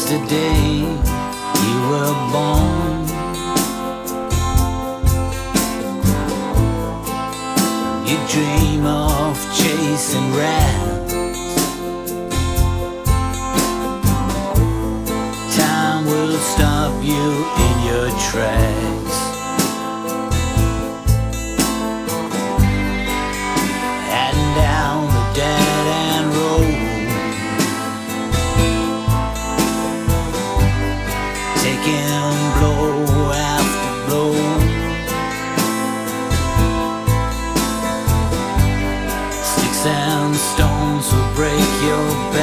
the day you were born. You dream of chasing rats